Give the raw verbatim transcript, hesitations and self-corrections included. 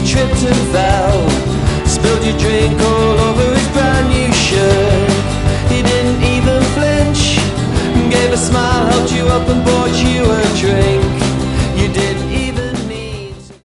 tripped and fell. Spilled your drink all over his brand new shirt. He didn't even flinch, gave a smile, helped you up and bought